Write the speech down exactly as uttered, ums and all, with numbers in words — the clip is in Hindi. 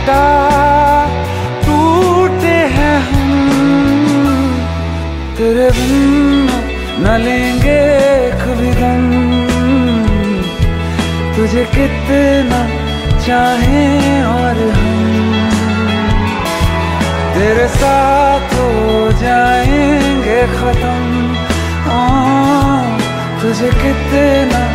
टूटा टूटे हैं हम, तेरे बिन न लेंगे कभी गम। तुझे कितना चाहें और हम, तेरे साथ हो जाएंगे खत्म। हाँ, तुझे कितना